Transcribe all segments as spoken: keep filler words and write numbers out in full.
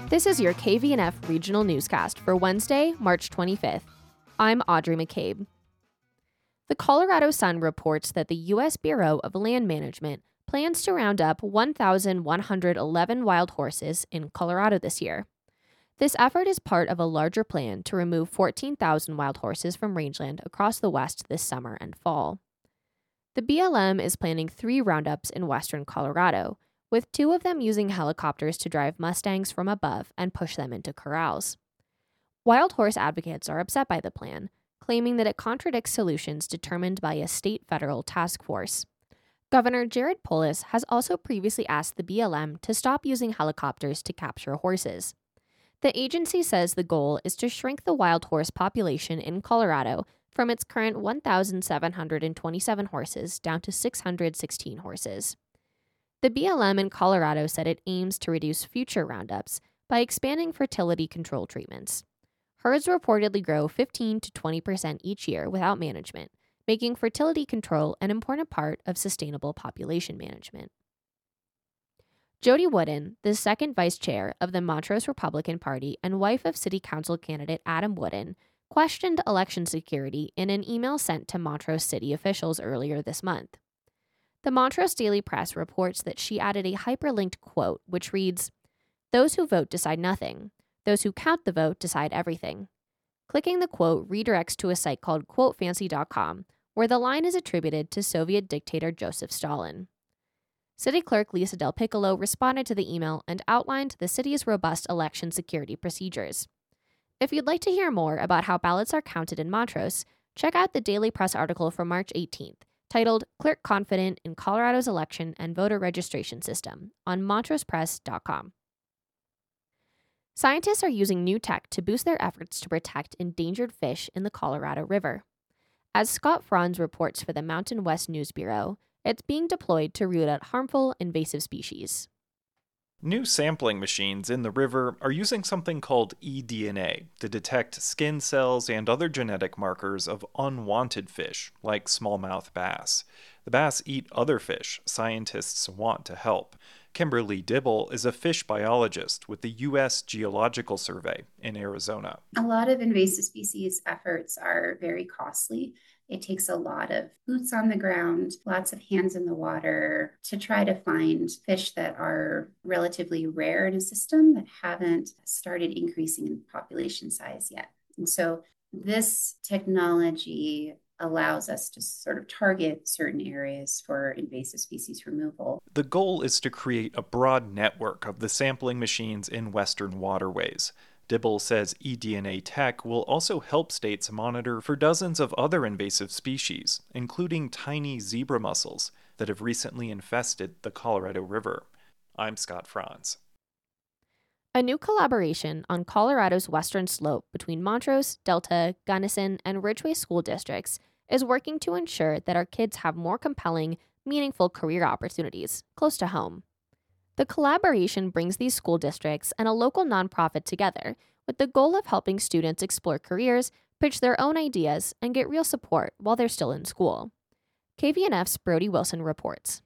This is your K V N F Regional Newscast for Wednesday, March twenty-fifth. I'm Audrey McCabe. The Colorado Sun reports that the U S Bureau of Land Management plans to round up one thousand one hundred eleven wild horses in Colorado this year. This effort is part of a larger plan to remove fourteen thousand wild horses from rangeland across the West this summer and fall. The B L M is planning three roundups in western Colorado, with two of them using helicopters to drive mustangs from above and push them into corrals. Wild horse advocates are upset by the plan, claiming that it contradicts solutions determined by a state-federal task force. Governor Jared Polis has also previously asked the B L M to stop using helicopters to capture horses. The agency says the goal is to shrink the wild horse population in Colorado from its current one thousand seven hundred twenty-seven horses down to six hundred sixteen horses. The B L M in Colorado said it aims to reduce future roundups by expanding fertility control treatments. Herds reportedly grow fifteen to twenty percent each year without management, making fertility control an important part of sustainable population management. Jody Wooden, the second vice chair of the Montrose Republican Party and wife of city council candidate Adam Wooden, questioned election security in an email sent to Montrose city officials earlier this month. The Montrose Daily Press reports that she added a hyperlinked quote which reads, "Those who vote decide nothing. Those who count the vote decide everything." Clicking the quote redirects to a site called quote fancy dot com, where the line is attributed to Soviet dictator Joseph Stalin. City Clerk Lisa Del Piccolo responded to the email and outlined the city's robust election security procedures. If you'd like to hear more about how ballots are counted in Montrose, check out the Daily Press article from March eighteenth, titled Clerk Confident in Colorado's Election and Voter Registration System on montrose press dot com. Scientists are using new tech to boost their efforts to protect endangered fish in the Colorado River. As Scott Franz reports for the Mountain West News Bureau, it's being deployed to root out harmful invasive species. New sampling machines in the river are using something called eDNA to detect skin cells and other genetic markers of unwanted fish, like smallmouth bass. The bass eat other fish scientists want to help. Kimberly Dibble is a fish biologist with the U S Geological Survey in Arizona. A lot of invasive species efforts are very costly. It takes a lot of boots on the ground, lots of hands in the water to try to find fish that are relatively rare in a system that haven't started increasing in population size yet. And so this technology allows us to sort of target certain areas for invasive species removal. The goal is to create a broad network of the sampling machines in western waterways. Dibble says eDNA tech will also help states monitor for dozens of other invasive species, including tiny zebra mussels that have recently infested the Colorado River. I'm Scott Franz. A new collaboration on Colorado's western slope between Montrose, Delta, Gunnison, and Ridgway school districts is working to ensure that our kids have more compelling, meaningful career opportunities close to home. The collaboration brings these school districts and a local nonprofit together with the goal of helping students explore careers, pitch their own ideas, and get real support while they're still in school. K V N F's Brody Wilson reports.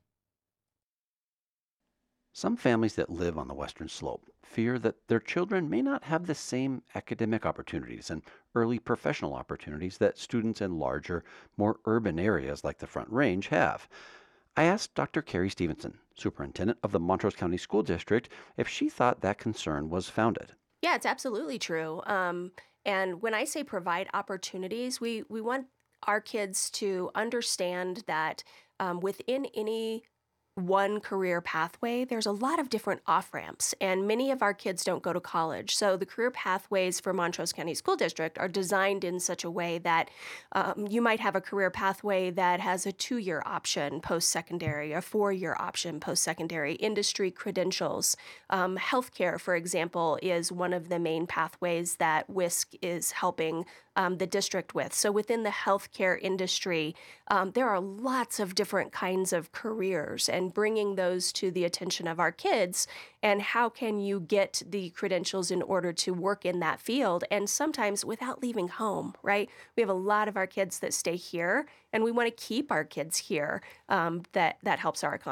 Some families that live on the western slope fear that their children may not have the same academic opportunities and early professional opportunities that students in larger, more urban areas like the Front Range have. I asked Doctor Carrie Stevenson, superintendent of the Montrose County School District, if she thought that concern was founded. Yeah, it's absolutely true. Um, and when I say provide opportunities, we, we want our kids to understand that um, within any one career pathway, there's a lot of different off-ramps, and many of our kids don't go to college. So the career pathways for Montrose County School District are designed in such a way that um, you might have a career pathway that has a two-year option post-secondary, a four-year option post-secondary, industry credentials. Um, healthcare, for example, is one of the main pathways that W I S C is helping Um, the district with. So within the healthcare industry, um, there are lots of different kinds of careers, and bringing those to the attention of our kids, and how can you get the credentials in order to work in that field, and sometimes without leaving home, right? We have a lot of our kids that stay here, and we want to keep our kids here. Um, that, that helps our economy.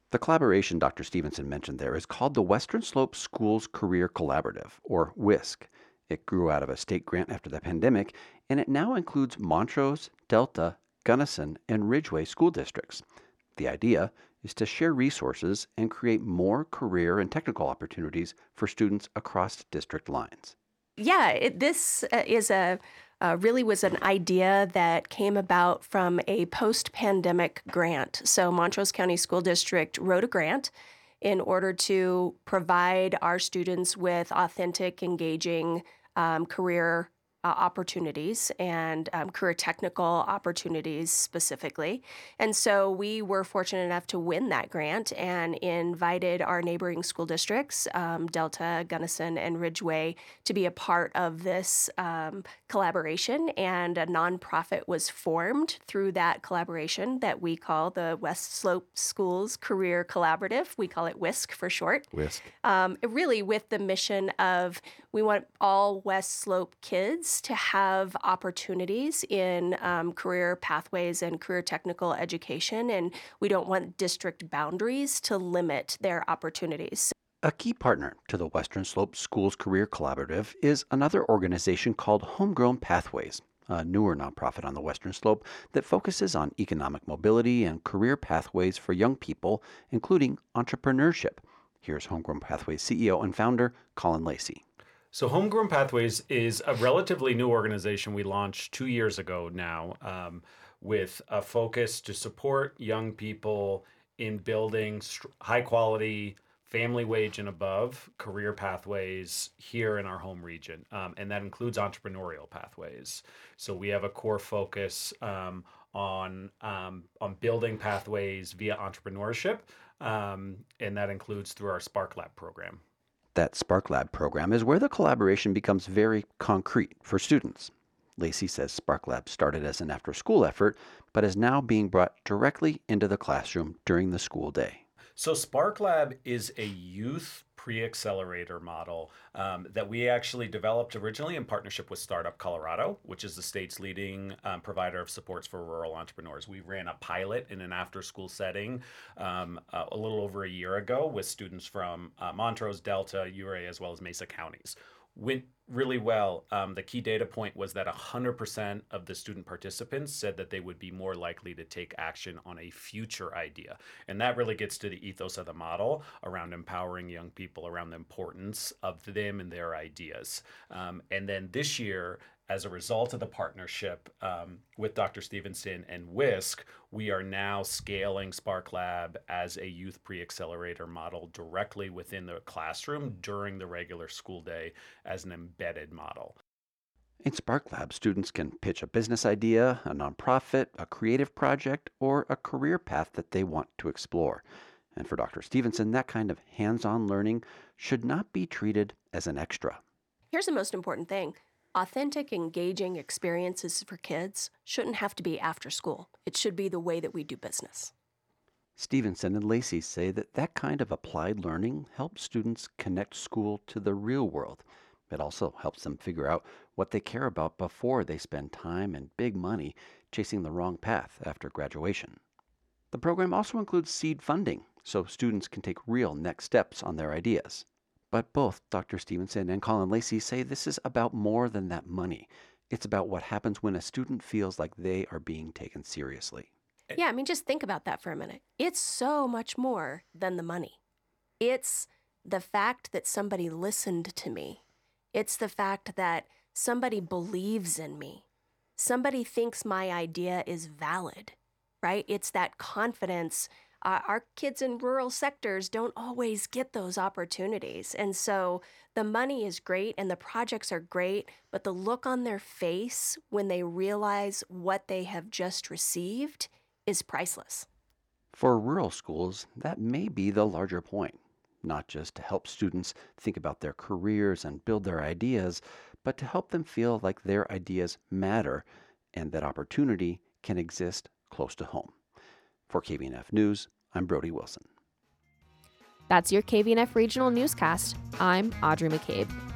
The collaboration Doctor Stevenson mentioned there is called the Western Slope Schools Career Collaborative, or WISC. It grew out of a state grant after the pandemic, and it now includes Montrose, Delta, Gunnison, and Ridgeway school districts. The idea is to share resources and create more career and technical opportunities for students across district lines. Yeah, it, this uh, is a uh, really was an idea that came about from a post-pandemic grant. So Montrose County School District wrote a grant in order to provide our students with authentic, engaging um, career uh, opportunities and um, career technical opportunities specifically. And so we were fortunate enough to win that grant and invited our neighboring school districts, um, Delta, Gunnison, and Ridgeway, to be a part of this um, collaboration. And a nonprofit was formed through that collaboration that we call the West Slope Schools Career Collaborative. We call it WISC for short. WISC. Um, really with the mission of we want all West Slope kids to have opportunities in um, career pathways and career technical education, and we don't want district boundaries to limit their opportunities. A key partner to the Western Slope Schools Career Collaborative is another organization called Homegrown Pathways, a newer nonprofit on the Western Slope that focuses on economic mobility and career pathways for young people, including entrepreneurship. Here's Homegrown Pathways C E O and founder Colin Lacey. So Homegrown Pathways is a relatively new organization we launched two years ago now, um, with a focus to support young people in building st- high quality, family wage and above career pathways here in our home region. Um, and that includes entrepreneurial pathways. So we have a core focus um, on, um, on building pathways via entrepreneurship. Um, and that includes through our Spark Lab program. That Spark Lab program is where the collaboration becomes very concrete for students. Lacey says Spark Lab started as an after-school effort, but is now being brought directly into the classroom during the school day. So Spark Lab is a youth pre-accelerator model um, that we actually developed originally in partnership with Startup Colorado, which is the state's leading um, provider of supports for rural entrepreneurs. We ran a pilot in an after-school setting um, a, a little over a year ago with students from uh, Montrose, Delta, Ouray, as well as Mesa counties. Went really well. Um, the key data point was that one hundred percent of the student participants said that they would be more likely to take action on a future idea. And that really gets to the ethos of the model around empowering young people around the importance of them and their ideas. Um, and then this year, as a result of the partnership um, with Doctor Stevenson and WISC, we are now scaling Spark Lab as a youth pre-accelerator model directly within the classroom during the regular school day as an embedded model. In Spark Lab, students can pitch a business idea, a nonprofit, a creative project, or a career path that they want to explore. And for Doctor Stevenson, that kind of hands-on learning should not be treated as an extra. Here's the most important thing. Authentic, engaging experiences for kids shouldn't have to be after school. It should be the way that we do business. Stevenson and Lacey say that that kind of applied learning helps students connect school to the real world. It also helps them figure out what they care about before they spend time and big money chasing the wrong path after graduation. The program also includes seed funding, so students can take real next steps on their ideas. But both Doctor Stevenson and Colin Lacey say this is about more than that money. It's about what happens when a student feels like they are being taken seriously. Yeah, I mean, just think about that for a minute. It's so much more than the money. It's the fact that somebody listened to me. It's the fact that somebody believes in me. Somebody thinks my idea is valid, right? It's that confidence. Uh, our kids in rural sectors don't always get those opportunities. And so the money is great and the projects are great, but the look on their face when they realize what they have just received is priceless. For rural schools, that may be the larger point, not just to help students think about their careers and build their ideas, but to help them feel like their ideas matter and that opportunity can exist close to home. For K V N F News, I'm Brody Wilson. That's your K V N F Regional Newscast. I'm Audrey McCabe.